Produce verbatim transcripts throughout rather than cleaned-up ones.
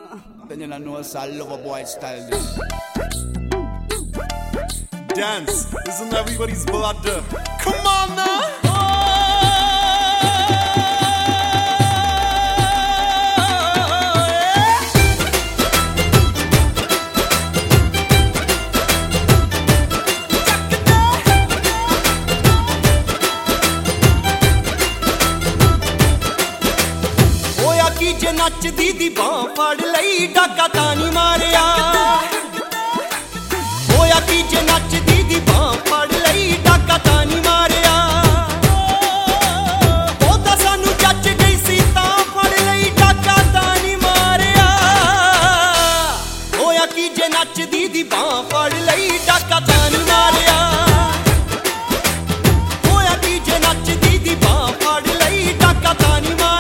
Then you don't know it's a lover boy style this. Dance is in everybody's blood. Come on now. जे नचदी दी बांह फड़ लई डाका तां नी मारिया होया कि जे नचदी दी बांह फड़ लई डाका तां नी मारिया ओ तां सानू जच गई सी तां फड़ लई डाका तां नी मारिया होया कि जे नचदी दी बांह फड़ लई डाका तां नी मारिया होया कि जे नचदी दी बांह फड़ लई डाका तां नी मारिया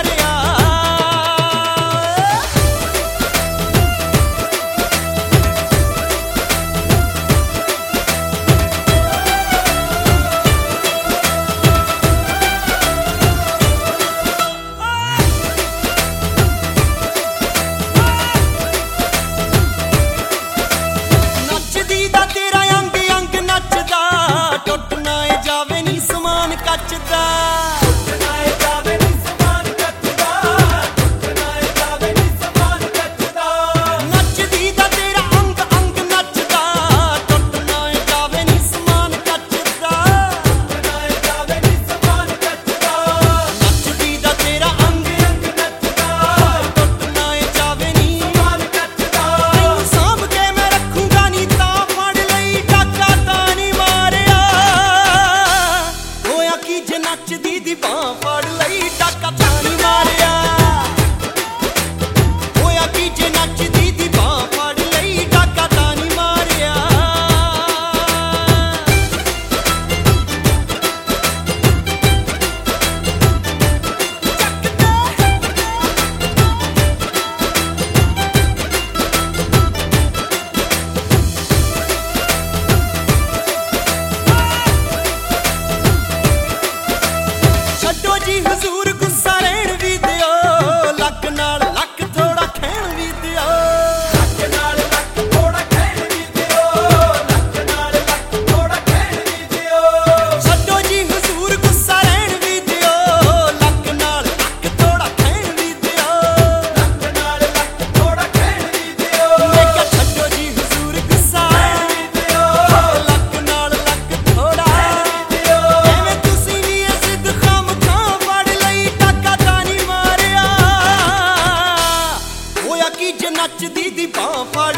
नचदी दी बांह फड़ लई डाका तां नी मारिया होया कि जे नचदी दी बांह फड़ लई डाका तां नी मारिया जी हुजूर गुस्सा रहन भी दियो लक नाल लक थोड़ा खैण भी दियो लक नाल लक थोड़ा खैण भी दियो लक नाल लक थोड़ा खैण भी दियो छड्डो जी हुजूर गुस्सा रहन भी दियो लक नाल लक थोड़ा खैण भी दियो लक नाल लक थोड़ा खैण भी दियो मैं क्या छड्डो जी हुजूर गुस्सा रहन भी दियो लक नाल लक थोड़ा खैण भी दियो एवें तुसी भी इस दुखाम कि जे नचदी दी बांह फड़